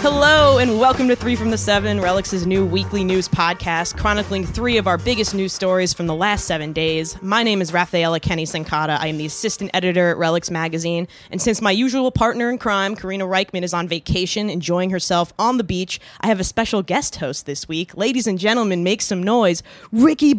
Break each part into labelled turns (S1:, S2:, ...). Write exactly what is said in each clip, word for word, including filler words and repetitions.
S1: Hello and welcome to Three from the Seven, Relix's new weekly news podcast chronicling three of our biggest news stories from the last seven days. My name is Rafaela Kenny Sankata. I am the assistant editor at Relix Magazine, and since my usual partner in crime, Karina Reichman, is on vacation enjoying herself on the beach, I have a special guest host this week. Ladies and gentlemen, make some noise. Ricky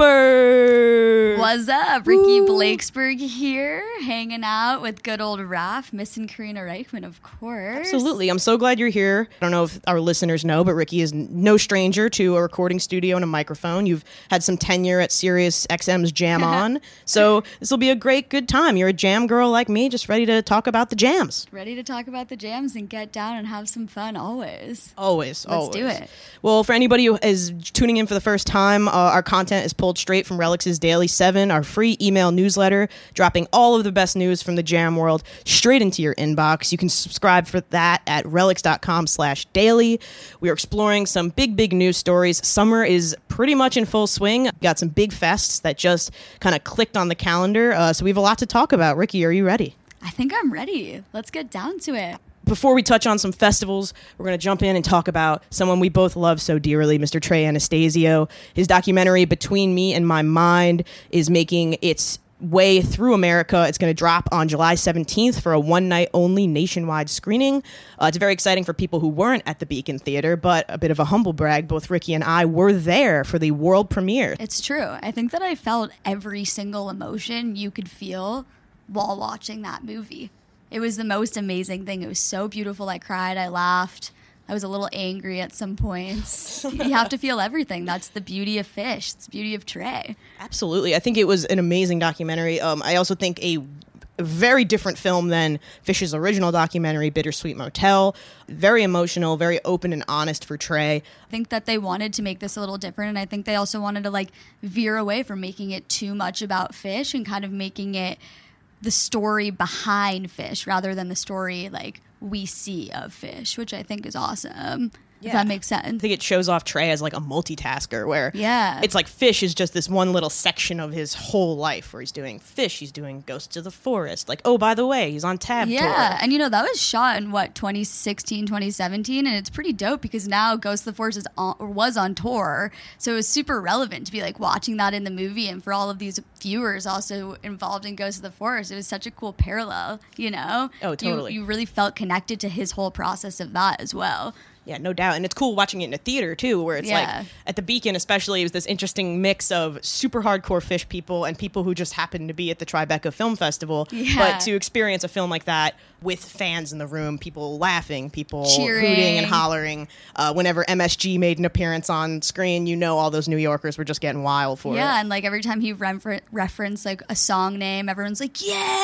S1: Blakesberg!
S2: What's up? Ricky Woo. Blakesberg here, hanging out with good old Raph, missing Karina Reichman, of course.
S1: Absolutely. I'm so glad you're here. I don't know if our listeners know, but Ricky is no stranger to a recording studio and a microphone. You've had some tenure at Sirius X M's Jam On, so this will be a great, good time. You're a jam girl like me, just ready to talk about the jams.
S2: Ready to talk about the jams and get down and have some fun always.
S1: Always,
S2: Let's
S1: always.
S2: do it.
S1: Well, for anybody who is tuning in for the first time, uh, our content is pulled straight from Relix's Daily seven, our free email newsletter, dropping all of the best news from the jam world straight into your inbox. You can subscribe for that at relix dot com slash daily. We are exploring some big, big news stories. Summer is pretty much in full swing. Got some big fests that just kind of clicked on the calendar. Uh, so we have a lot to talk about. Ricky, are you ready?
S2: I think I'm ready. Let's get down to it.
S1: Before we touch on some festivals, we're going to jump in and talk about someone we both love so dearly, Mister Trey Anastasio. His documentary, Between Me and My Mind, is making its way through America. It's going to drop on July seventeenth for a one-night only nationwide screening. Uh, it's very exciting for people who weren't at the Beacon Theater, but a bit of a humble brag, both Ricky and I were there for the world premiere.
S2: It's true. I think that I felt every single emotion you could feel while watching that movie. It was the most amazing thing. It was so beautiful. I cried. I laughed. I was a little angry at some points. You have to feel everything. That's the beauty of Fish. It's the beauty of Trey.
S1: Absolutely. I think it was an amazing documentary. Um, I also think a very different film than Fish's original documentary, Bittersweet Motel. Very emotional, very open and honest for Trey.
S2: I think that they wanted to make this a little different, and I think they also wanted to like veer away from making it too much about Fish and kind of making it the story behind Fish rather than the story like we see of Fish, which I think is awesome. Yeah. If that makes sense.
S1: I think it shows off Trey as like a multitasker where
S2: yeah.
S1: it's like Fish is just this one little section of his whole life where he's doing Fish, he's doing Ghosts of the Forest. Like, oh, by the way, he's on Tab
S2: yeah.
S1: Tour.
S2: Yeah, and you know, that was shot in what, twenty sixteen, twenty seventeen, and it's pretty dope because now Ghosts of the Forest is on, or was on tour, so it was super relevant to be like watching that in the movie, and for all of these viewers also involved in Ghosts of the Forest, it was such a cool parallel, you know?
S1: Oh, totally.
S2: You, you really felt connected to his whole process of that as well.
S1: Yeah, no doubt. And it's cool watching it in a theater, too, where it's
S2: yeah.
S1: like, at the Beacon especially, it was this interesting mix of super hardcore Fish people and people who just happened to be at the Tribeca Film Festival.
S2: Yeah.
S1: But to experience a film like that with fans in the room, people laughing, people
S2: cheering,
S1: hooting and hollering. Uh, whenever M S G made an appearance on screen, you know all those New Yorkers were just getting wild for
S2: yeah,
S1: it.
S2: Yeah, and like every time he refer- referenced like a song name, everyone's like,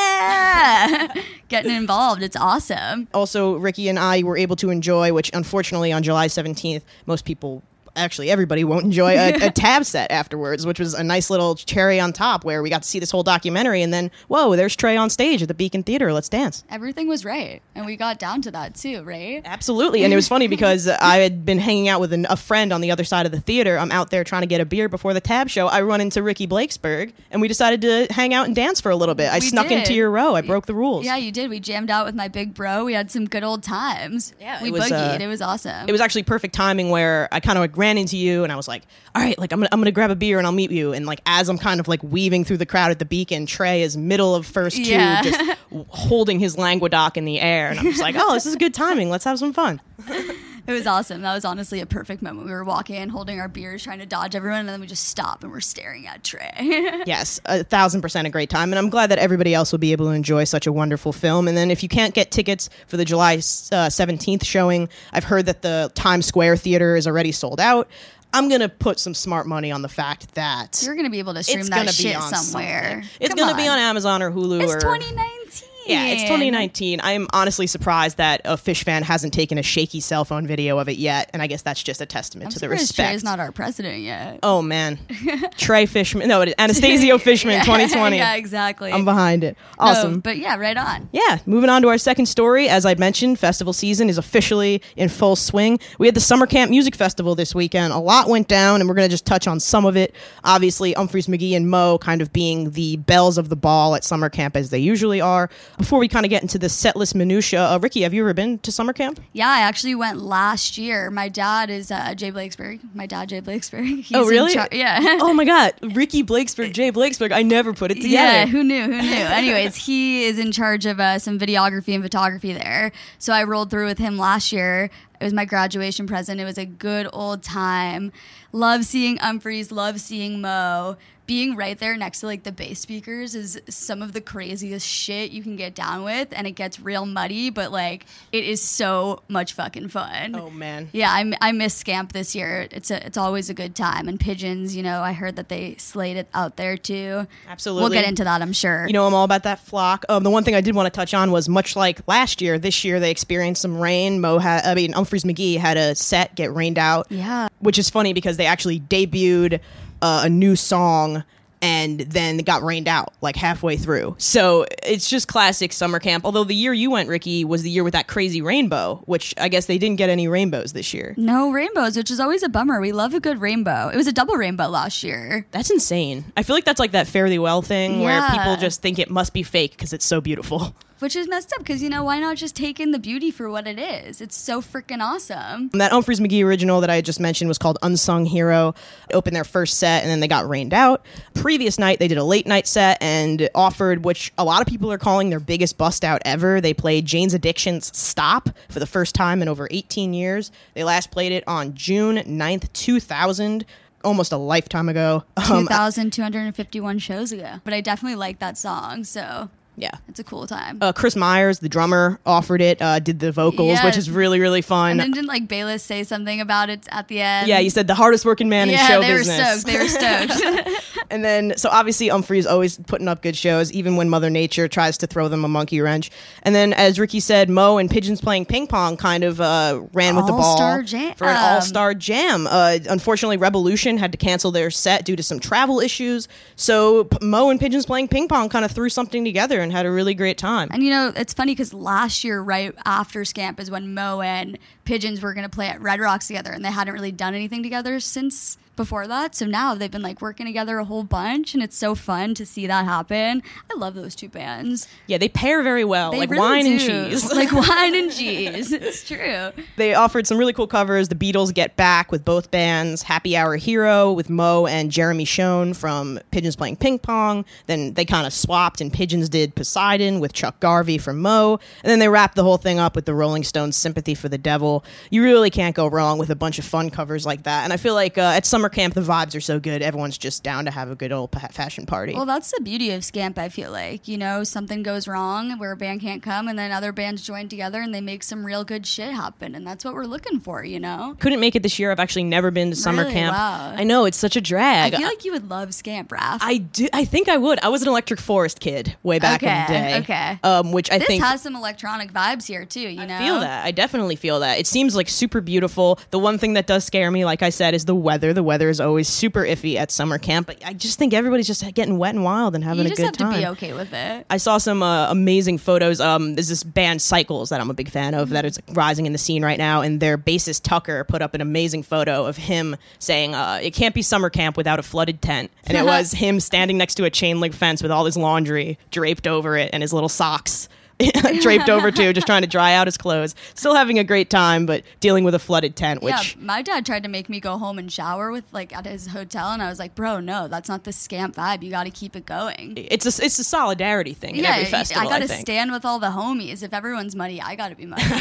S2: yeah! Getting involved. It's awesome.
S1: Also, Ricky and I were able to enjoy, which unfortunately on July seventeenth, most people, actually everybody won't enjoy, a, a tab set afterwards, which was a nice little cherry on top where we got to see this whole documentary and then, whoa, there's Trey on stage at the Beacon Theater. Let's dance.
S2: Everything was right. And we got down to that too, right?
S1: Absolutely. And it was funny because I had been hanging out with an, a friend on the other side of the theater. I'm out there trying to get a beer before the tab show. I run into Ricky Blakesberg and we decided to hang out and dance for a little bit. I
S2: we
S1: snuck
S2: did.
S1: into your row. I broke the rules.
S2: Yeah, you did. We jammed out with my big bro. We had some good old times.
S1: Yeah,
S2: we
S1: it was,
S2: boogied.
S1: uh,
S2: It was awesome.
S1: It was actually perfect timing where I kind of ran into you and I was like, all right, like I'm gonna I'm gonna grab a beer and I'll meet you. And like as I'm kind of like weaving through the crowd at the Beacon, Trey is middle of first two,
S2: yeah.
S1: just holding his Languedoc in the air, and I'm just like, oh, this is good timing. Let's have some fun.
S2: It was awesome. That was honestly a perfect moment. We were walking and holding our beers, trying to dodge everyone, and then we just stop and we're staring at Trey.
S1: Yes, a thousand percent a great time. And I'm glad that everybody else will be able to enjoy such a wonderful film. And then if you can't get tickets for the July uh, seventeenth showing, I've heard that the Times Square Theater is already sold out. I'm going to put some smart money on the fact that
S2: You're going to be able to stream
S1: it's
S2: that
S1: gonna
S2: shit
S1: be on
S2: somewhere.
S1: Something. It's
S2: Come
S1: going to
S2: on.
S1: be on Amazon or Hulu.
S2: It's
S1: or
S2: twenty nineteen.
S1: Yeah, it's twenty nineteen. I'm honestly surprised that a Fish fan hasn't taken a shaky cell phone video of it yet, and I guess that's just a testament
S2: I'm
S1: to the
S2: surprised
S1: respect.
S2: Trey's not our president yet.
S1: Oh, man. Trey Fishman. No, it is Anastasio Fishman,
S2: yeah,
S1: twenty twenty.
S2: Yeah, exactly.
S1: I'm behind it. Awesome.
S2: No, but yeah, right on.
S1: Yeah, moving on to our second story. As I mentioned, festival season is officially in full swing. We had the Summer Camp Music Festival this weekend. A lot went down, and we're going to just touch on some of it. Obviously, Humphreys, McGee, and Moe kind of being the bells of the ball at summer camp as they usually are. Before we kind of get into the set list minutia, uh, Ricky, have you ever been to summer camp?
S2: Yeah, I actually went last year. My dad is uh, Jay Blakesberg. My dad, Jay Blakesberg. He's
S1: Oh, really?
S2: in char- yeah.
S1: Oh my God, Ricky Blakesberg, Jay Blakesberg. I never put it together.
S2: Yeah, who knew? Who knew? Anyways, he is in charge of uh, some videography and photography there. So I rolled through with him last year. It was my graduation present. It was a good old time. Love seeing Umphreys. Love seeing Mo. Being right there next to like the bass speakers is some of the craziest shit you can get down with, and it gets real muddy, but like it is so much fucking fun.
S1: Oh man.
S2: Yeah, I, I miss Scamp this year. It's a, it's always a good time. And Pigeons, you know, I heard that they slayed it out there too.
S1: Absolutely.
S2: We'll get into that, I'm sure.
S1: You know, I'm all about that flock. Um, the one thing I did want to touch on was much like last year, this year they experienced some rain. Mo had, I mean, Umphreys McGee had a set get rained out.
S2: Yeah.
S1: Which is funny because they actually debuted uh, a new song and then got rained out like halfway through. So it's just classic summer camp. Although the year you went, Ricky, was the year with that crazy rainbow, which I guess they didn't get any rainbows this year.
S2: No rainbows, which is always a bummer. We love a good rainbow. It was a double rainbow last year.
S1: That's insane. I feel like that's like that Fare Thee Well thing where
S2: Yeah.
S1: people just think it must be fake because it's so beautiful.
S2: Which is messed up because, you know, why not just take in the beauty for what it is? It's so freaking awesome.
S1: And that Umphreys McGee original that I just mentioned was called Unsung Hero. It opened their first set and then they got rained out. Previous night, they did a late night set and offered, which a lot of people are calling their biggest bust out ever. They played Jane's Addiction's Stop for the first time in over eighteen years. They last played it on June ninth, two thousand. Almost a lifetime ago. Um,
S2: two thousand two hundred fifty-one shows ago. But I definitely like that song, so
S1: yeah.
S2: it's a cool time.
S1: Uh, Chris Myers, the drummer, offered it, uh, did the vocals,
S2: Yeah.
S1: which is really, really fun.
S2: And then didn't like Bayless say something about it at the end?
S1: Yeah, you said the hardest working man
S2: yeah,
S1: in show
S2: they
S1: business.
S2: were stoked. They were stoked.
S1: And then, so obviously Umphreys always putting up good shows, even when Mother Nature tries to throw them a monkey wrench. And then, as Ricky said, Mo and Pigeons Playing Ping Pong kind of uh, ran with the ball
S2: All-star jam.
S1: for an all-star jam. Uh, unfortunately, Revolution had to cancel their set due to some travel issues. So P- Mo and Pigeons Playing Ping Pong kind of threw something together and had a really great time.
S2: And you know, it's funny because last year, right after Scamp, is when Mo and Pigeons were going to play at Red Rocks together, and they hadn't really done anything together since before that. So now they've been like working together a whole bunch, and it's so fun to see that happen. I love those two bands.
S1: Yeah, they pair very well,
S2: They
S1: like
S2: really
S1: wine and
S2: do.
S1: cheese.
S2: Like wine and cheese. It's true.
S1: They offered some really cool covers. The Beatles Get Back with both bands. Happy Hour Hero with Mo and Jeremy Schoen from Pigeons Playing Ping Pong. Then they kind of swapped and Pigeons did Poseidon with Chuck Garvey from Mo. And then they wrapped the whole thing up with the Rolling Stones' Sympathy for the Devil. You really can't go wrong with a bunch of fun covers like that. And I feel like uh, at summer camp, the vibes are so good. Everyone's just down to have a good old pa- fashion party.
S2: Well, that's the beauty of Scamp, I feel like. You know, something goes wrong where a band can't come, and then other bands join together and they make some real good shit happen. And that's what we're looking for, you know?
S1: Couldn't make it this year. I've actually never been to summer
S2: Really?
S1: camp.
S2: Wow.
S1: I know, it's such a drag.
S2: I feel like you would love Scamp, Raph.
S1: I do. I think I would. I was an Electric Forest kid way back in the
S2: Okay,
S1: day.
S2: okay.
S1: Um, which I
S2: this
S1: think
S2: has some electronic vibes here, too, you know?
S1: I feel that. I definitely feel that. It seems like super beautiful. The one thing that does scare me, like I said, is the weather. The weather is always super iffy at summer camp. But I just think everybody's just getting wet and wild and having
S2: You
S1: a
S2: just
S1: good
S2: have
S1: time.
S2: to be okay with it.
S1: I saw some uh, amazing photos. Um, there's this band Cycles that I'm a big fan of that is rising in the scene right now, and their bassist Tucker put up an amazing photo of him saying, uh, "It can't be summer camp without a flooded tent," and it was him standing next to a chain link fence with all his laundry draped over it and his little socks draped over too, just trying to dry out his clothes. Still having a great time, but dealing with a flooded tent, which
S2: Yeah, my dad tried to make me go home and shower with like at his hotel, and I was like, "Bro, no, that's not the Scamp vibe. You got to keep it going."
S1: it's a it's a solidarity thing in
S2: Yeah,
S1: every festival.
S2: I got
S1: I
S2: to
S1: think.
S2: stand with all the homies. If everyone's muddy, I got to be muddy.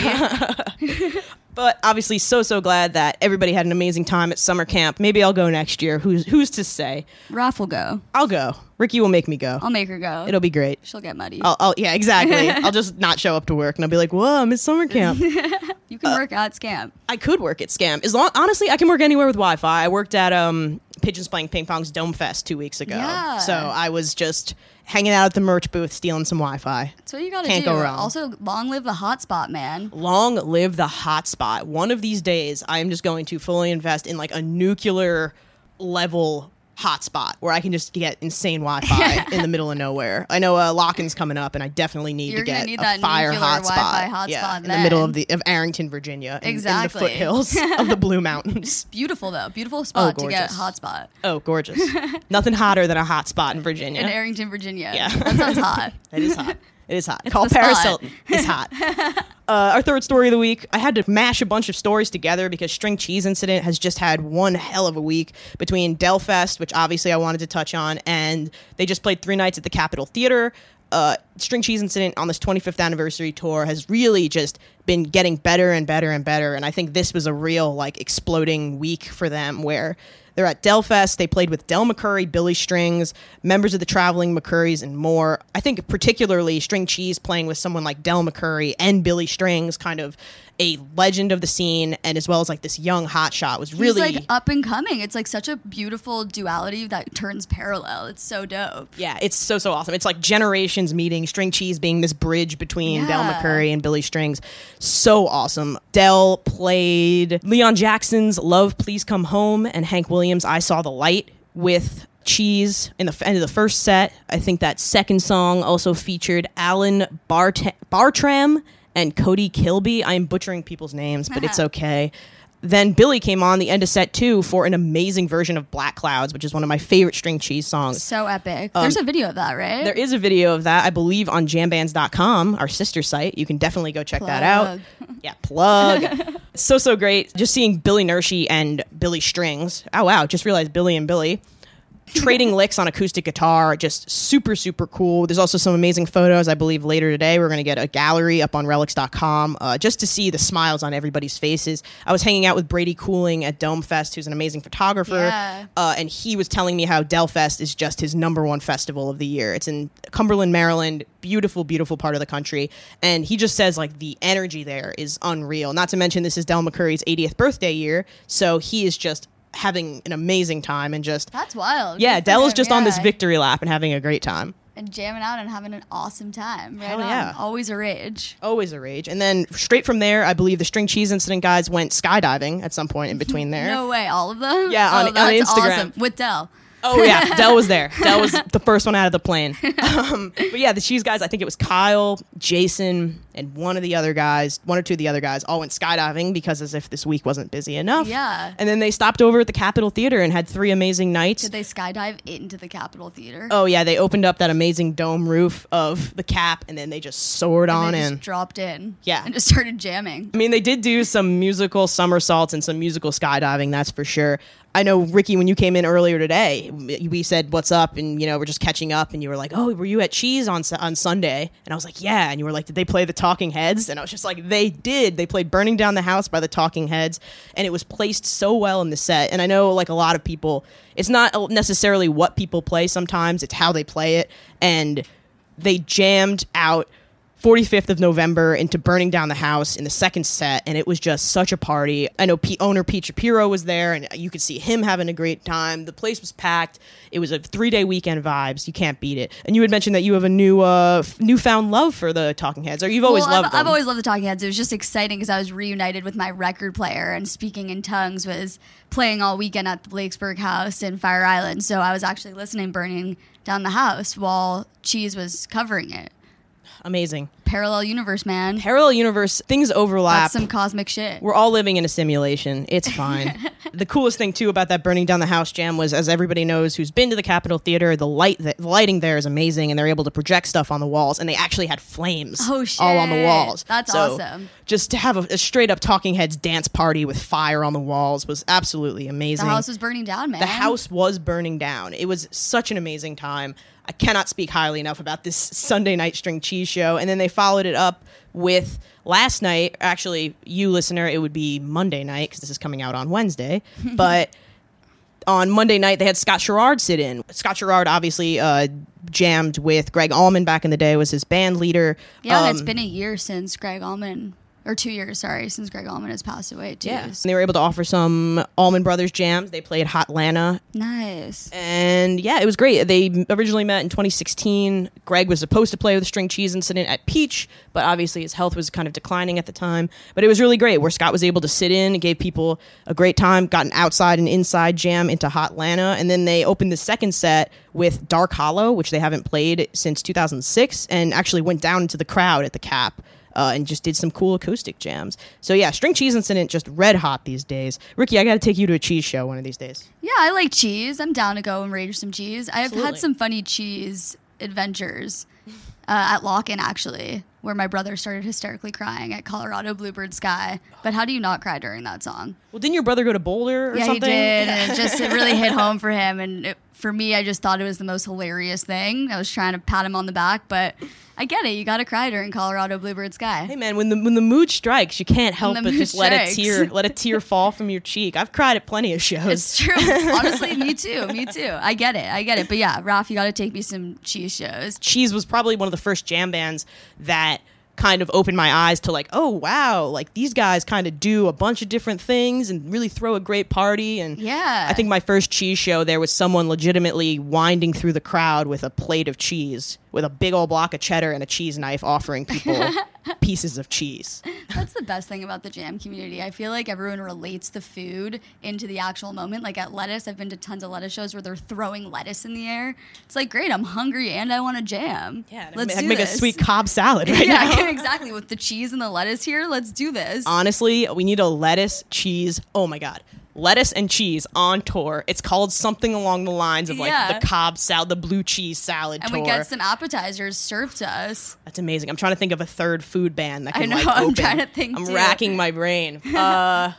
S1: But obviously, so so glad that everybody had an amazing time at summer camp. Maybe I'll go next year. Who's who's to say?
S2: Raph will go.
S1: I'll go. Ricky will make me go.
S2: I'll make her go.
S1: It'll be great.
S2: She'll get muddy.
S1: I'll, I'll yeah, exactly. I'll just not show up to work and I'll be like, "Whoa, I'm at summer camp."
S2: you can work at Scamp.
S1: I could work at Scam. As long, honestly, I can work anywhere with Wi-Fi. I worked at um, Pigeons Playing Ping Pong's Dome Fest two weeks ago.
S2: Yeah.
S1: So I was just hanging out at the merch booth, stealing some Wi-Fi.
S2: That's what you got to
S1: Can't
S2: do.
S1: go wrong.
S2: Also, long live the hotspot, man.
S1: Long live the hotspot. One of these days, I am just going to fully invest in like a nuclear level hotspot where I can just get insane Wi-Fi in the middle of nowhere. I know uh, Lockin's coming up, and I definitely need
S2: You're
S1: to
S2: gonna
S1: get
S2: need
S1: a
S2: that
S1: fire
S2: nuclear
S1: hotspot.
S2: Wi-Fi hotspot
S1: yeah, in the
S2: then.
S1: middle of the of Arrington, Virginia, in,
S2: Exactly.
S1: in the foothills of the Blue Mountains.
S2: Beautiful though. Beautiful spot to get
S1: gorgeous.
S2: hotspot.
S1: Oh, gorgeous! Nothing hotter than a hotspot in Virginia.
S2: In Arrington, Virginia.
S1: Yeah.
S2: That sounds hot.
S1: That is hot. It is hot.
S2: It's
S1: Call
S2: the
S1: Paris
S2: spot.
S1: Hilton. It's hot. Uh, our third story of the week, I had to mash a bunch of stories together because String Cheese Incident has just had one hell of a week between Delfest, which obviously I wanted to touch on, and they just played three nights at the Capitol Theater. Uh, String Cheese Incident on this twenty-fifth anniversary tour has really just been getting better and better and better, and I think this was a real like exploding week for them where they're at Delfest. They played with Del McCoury, Billy Strings, members of the Traveling McCourys, and more. I think particularly String Cheese playing with someone like Del McCoury and Billy Strings, kind of a legend of the scene, and as well as like this young hotshot, was really
S2: He's like up and coming. It's like such a beautiful duality that turns parallel. It's so dope.
S1: yeah, it's so so awesome. It's like generations meeting. String Cheese being this bridge between Del
S2: Yeah.
S1: McCoury and Billy Strings. So awesome. Del played Leon Jackson's "Love Please Come Home" and Hank Williams' "I Saw the Light" with Cheese in the end of the first set. I think that second song also featured Alan Bart- Bartram and Cody Kilby. I am butchering people's names, but it's okay. Then Billy came on the end of set two for an amazing version of Black Clouds, which is one of my favorite String Cheese songs.
S2: So epic. There's a video of that, right?
S1: There is a video of that, I believe, on jam bands dot com, our sister site. You can definitely go check that out.
S2: Plug.
S1: Yeah, plug. so, so great. Just seeing Billy Nershi and Billy Strings. Oh, wow. Just realized Billy and Billy. Trading licks on acoustic guitar, just super, super cool. There's also some amazing photos, I believe, later today. We're going to get a gallery up on relics dot com uh, just to see the smiles on everybody's faces. I was hanging out with Brady Cooling at Dome Fest, who's an amazing photographer,
S2: Yeah.
S1: uh, and he was telling me how Delfest is just his number one festival of the year. It's in Cumberland, Maryland, beautiful, beautiful part of the country, and he just says, like, the energy there is unreal. Not to mention, this is Del McCoury's eightieth birthday year, so he is just having an amazing time and just
S2: That's wild.
S1: yeah,
S2: Good for
S1: Del is
S2: him,
S1: just on this
S2: yeah.
S1: victory lap and having a great time.
S2: And jamming out and having an awesome time. Right
S1: Hell
S2: on.
S1: yeah.
S2: Always a rage.
S1: Always a rage. And then straight from there, I believe the String Cheese Incident guys went skydiving at some point in between there.
S2: No way. All of them?
S1: Yeah, on-
S2: oh,
S1: on
S2: that's
S1: Instagram.
S2: awesome. With Del.
S1: Oh yeah, Del was there. Del was the first one out of the plane. Um, but yeah, the Cheese guys, I think it was Kyle, Jason, and one of the other guys, one or two of the other guys, all went skydiving because as if this week wasn't busy enough.
S2: Yeah.
S1: And then they stopped over at the Capitol Theater and had three amazing nights.
S2: Did they skydive into the Capitol Theater?
S1: Oh yeah, they opened up that amazing dome roof of the Cap, and then they just soared
S2: and
S1: on
S2: they
S1: in.
S2: just dropped in.
S1: Yeah.
S2: And just started jamming.
S1: I mean, they did do some musical somersaults and some musical skydiving, that's for sure. I know, Ricky, when you came in earlier today, we said, what's up? And, you know, we're just catching up. And you were like, oh, were you at Cheese on on Sunday? And I was like, yeah. And you were like, did they play the Talking Heads? And I was just like, they did. They played Burning Down the House by the Talking Heads. And it was placed so well in the set. And I know, like, a lot of people, it's not necessarily what people play sometimes. It's how they play it. And they jammed out forty-fifth of November into Burning Down the House in the second set, and it was just such a party. I know P- owner Pete Shapiro was there, and you could see him having a great time. The place was packed. It was a three-day weekend vibes. You can't beat it. And you had mentioned that you have a new uh, f- newfound love for the Talking Heads, or you've always
S2: well,
S1: loved
S2: I've,
S1: them.
S2: I've always loved the Talking Heads. It was just exciting because I was reunited with my record player, and Speaking in Tongues was playing all weekend at the Blakesburg House in Fire Island. So I was actually listening Burning Down the House while Cheese was covering it.
S1: Amazing.
S2: Parallel universe, man.
S1: Parallel universe, things overlap.
S2: That's some cosmic shit.
S1: We're all living in a simulation. It's fine. The coolest thing too about that Burning Down the House jam was, as everybody knows who's been to the Capitol Theater, the light, the lighting there is amazing, and they're able to project stuff on the walls, and they actually had flames
S2: Oh, shit.
S1: all on the walls.
S2: That's
S1: So
S2: awesome.
S1: Just to have a, a straight up Talking Heads dance party with fire on the walls was absolutely amazing.
S2: The house was burning down, man.
S1: The house was burning down. It was such an amazing time. I cannot speak highly enough about this Sunday night String Cheese show. And then they followed it up with last night. Actually, you listener, it would be Monday night because this is coming out on Wednesday. But on Monday night, they had Scott Sherrard sit in. Scott Sherrard obviously uh, jammed with Greg Allman back in the day, was his band leader.
S2: Yeah, and
S1: Um,
S2: it's been a year since Greg Allman, or two years, sorry, since Greg Allman has passed away, too.
S1: Yeah. And they were able to offer some Allman Brothers jams. They played Hotlanta.
S2: Nice.
S1: And yeah, it was great. They originally met in twenty sixteen. Greg was supposed to play with the String Cheese Incident at Peach, but obviously his health was kind of declining at the time. But it was really great where Scott was able to sit in, gave people a great time, got an outside and inside jam into Hotlanta. And then they opened the second set with Dark Hollow, which they haven't played since two thousand six, and actually went down into the crowd at the Cap. Uh, and just did some cool acoustic jams. So yeah, String Cheese Incident just red hot these days. Ricky, I got to take you to a cheese show one of these days.
S2: Yeah, I like cheese. I'm down to go and rage some cheese. I've
S1: Absolutely.
S2: had some funny cheese adventures. Uh, at Lock-In, actually, where my brother started hysterically crying at Colorado Bluebird Sky. But how do you not cry during that song?
S1: Well, didn't your brother go to Boulder or
S2: yeah,
S1: something?
S2: he did, and it just it really hit home for him. And it, for me, I just thought it was the most hilarious thing. I was trying to pat him on the back, but I get it. You got to cry during Colorado Bluebird Sky.
S1: Hey man, when the when the mood strikes, you can't help
S2: the
S1: but
S2: mood
S1: just let a
S2: strikes.
S1: tear let a tear fall from your cheek. I've cried at plenty of shows.
S2: It's true. Honestly, me too. Me too. I get it. I get it. But yeah, Raph, you got to take me some Cheese shows.
S1: Cheese was probably one of the first jam bands that kind of opened my eyes to like, oh wow, like these guys kind of do a bunch of different things and really throw a great party. And
S2: Yeah.
S1: I think my first Cheese show, there was someone legitimately winding through the crowd with a plate of cheese, with a big old block of cheddar and a cheese knife, offering people pieces of cheese.
S2: That's the best thing about the jam community. I feel like everyone relates the food into the actual moment. Like at Lettuce, I've been to tons of Lettuce shows where they're throwing lettuce in the air. It's like, great, I'm hungry and I want to jam.
S1: Yeah,
S2: let's
S1: I
S2: do
S1: make
S2: this.
S1: a sweet Cobb salad right
S2: yeah,
S1: now.
S2: exactly. With the cheese and the lettuce here, let's do this.
S1: Honestly, we need a lettuce, cheese. Oh my God. Lettuce and cheese on tour. It's called something along the lines of like
S2: Yeah.
S1: the Cobb salad, the blue cheese salad
S2: and
S1: tour.
S2: we get some appetizers served to us.
S1: That's amazing. I'm trying to think of a third food band that
S2: I
S1: can
S2: know,
S1: like
S2: I'm
S1: open.
S2: trying to think,
S1: I'm
S2: too.
S1: racking my brain. Uh,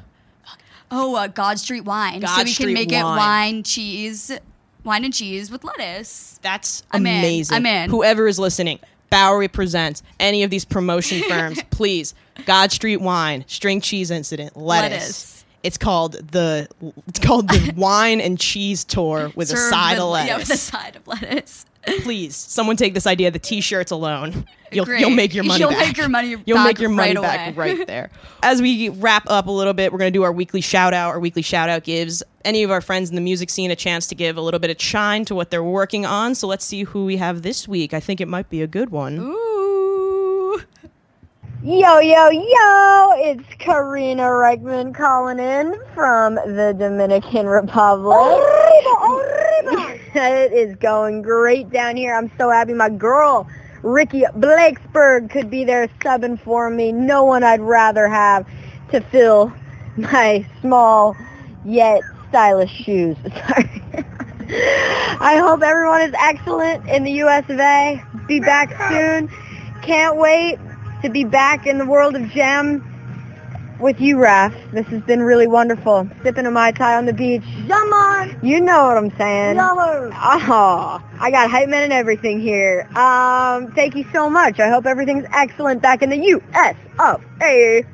S2: Oh, uh, God Street Wine.
S1: God
S2: so we
S1: Street
S2: can make it
S1: Wine.
S2: wine, cheese, wine and cheese with lettuce.
S1: that's
S2: I'm in.
S1: amazing.
S2: I'm in.
S1: Whoever is listening, Bowery presents any of these promotion firms, please. God Street Wine, String Cheese Incident, lettuce.
S2: Lettuce.
S1: It's called the it's called the Wine and Cheese Tour with a
S2: Served
S1: side
S2: with-
S1: of lettuce.
S2: Yeah, with a side of lettuce.
S1: Please, someone take this idea. The T-shirts alone, you'll
S2: Great.
S1: you'll make your money
S2: You'll
S1: back.
S2: make your money
S1: You'll
S2: back
S1: make your money
S2: right
S1: back
S2: away.
S1: right there. As we wrap up a little bit, we're going to do our weekly shout out. Our weekly shout out gives any of our friends in the music scene a chance to give a little bit of shine to what they're working on. So let's see who we have this week. I think it might be a good one.
S2: Ooh.
S3: Yo, yo, yo, it's Karina Reichman calling in from the Dominican Republic. It is going great down here. I'm so happy my girl, Ricky Blakesberg, could be there subbing for me. No one I'd rather have to fill my small yet stylish shoes. Sorry. I hope everyone is excellent in the U S of A. Be back soon. Can't wait to be back in the world of jam with you, Raph. This has been really wonderful. Sipping a Mai Tai on the beach. Yummer! You know what I'm saying. Yummer! Oh, I got hype men and everything here. Um, thank you so much. I hope everything's excellent back in the U S of A.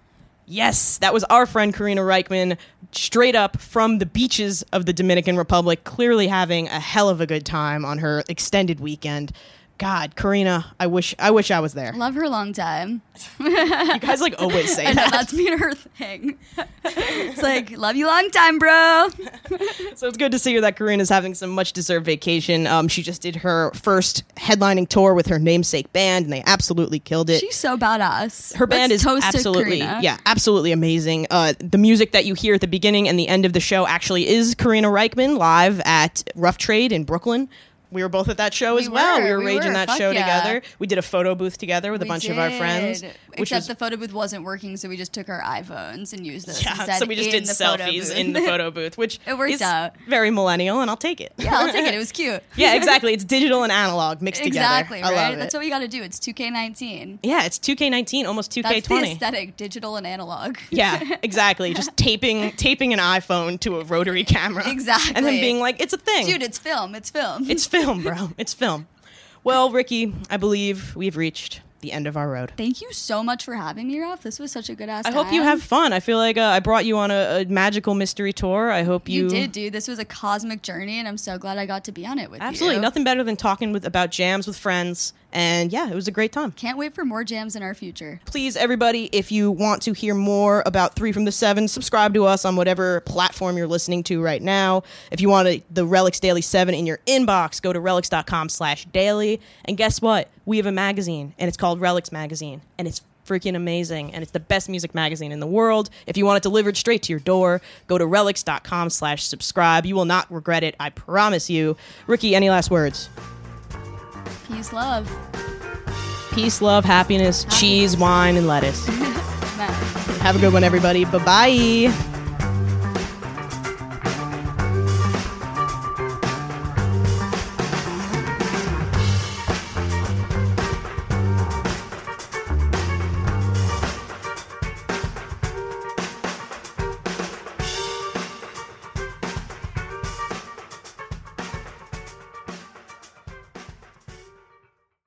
S1: Yes, that was our friend Karina Reichman, straight up from the beaches of the Dominican Republic, clearly having a hell of a good time on her extended weekend. God, Karina, I wish I wish I was there.
S2: Love her long time.
S1: You guys like always say
S2: I know,
S1: that.
S2: that's been her thing. It's like, love you long time, bro.
S1: So it's good to see her that Karina's having some much deserved vacation. Um, she just did her first headlining tour with her namesake band, and they absolutely killed it.
S2: She's so badass.
S1: Her band
S2: Let's
S1: is
S2: toast to
S1: absolutely,
S2: Karina.
S1: yeah, absolutely amazing. Uh, the music that you hear at the beginning and the end of the show actually is Karina Reichman live at Rough Trade in Brooklyn. We were both at that show
S2: We
S1: as well.
S2: were,
S1: We were
S2: we
S1: raging
S2: were,
S1: that
S2: fuck
S1: show
S2: yeah.
S1: together. We did a photo booth together with a
S2: We
S1: bunch of our friends.
S2: did.
S1: Which
S2: Except
S1: was,
S2: the photo booth wasn't working, so we just took our iPhones and used those
S1: yeah,
S2: instead
S1: so we just
S2: in
S1: did
S2: the photo
S1: selfies
S2: booth.
S1: in the photo booth, which
S2: It worked
S1: is
S2: out.
S1: very millennial, and I'll take it.
S2: Yeah, I'll take it. It was cute.
S1: Yeah, exactly. It's digital and analog mixed
S2: Exactly,
S1: together. I
S2: right?
S1: love
S2: That's
S1: it.
S2: what we got to do. It's two K nineteen.
S1: Yeah, it's two K nineteen, almost two K
S2: That's the
S1: twenty.
S2: aesthetic, digital and analog.
S1: Yeah, exactly. Just taping taping an iPhone to a rotary camera.
S2: Exactly.
S1: And then being like, it's a thing.
S2: Dude, it's film. It's film.
S1: It's film, bro. It's film. Well, Ricky, I believe we've reached the end of our road.
S2: Thank you so much for having me, Ralph. This was such a good ass
S1: I hope you have fun. I feel like uh, I brought you on a, a magical mystery tour. I hope you...
S2: You did, dude. This was a cosmic journey, and I'm so glad I got to be on it with
S1: Absolutely.
S2: you.
S1: Nothing better than talking with about jams with friends. And yeah, it was a great time.
S2: Can't wait for more jams in our future.
S1: Please, everybody, if you want to hear more about Three from the Seven, subscribe to us on whatever platform you're listening to right now. If you want a, the Relics Daily seven in your inbox, go to relics.com slash daily. And guess what? We have a magazine, and it's called Relics Magazine. And it's freaking amazing, and it's the best music magazine in the world. If you want it delivered straight to your door, go to relics.com slash subscribe. You will not regret it, I promise you. Ricky, any last words?
S2: Peace, love.
S1: Peace, love, happiness,
S2: Happiness.
S1: cheese, wine, and lettuce.
S2: Man.
S1: Have a good one, everybody. Bye-bye.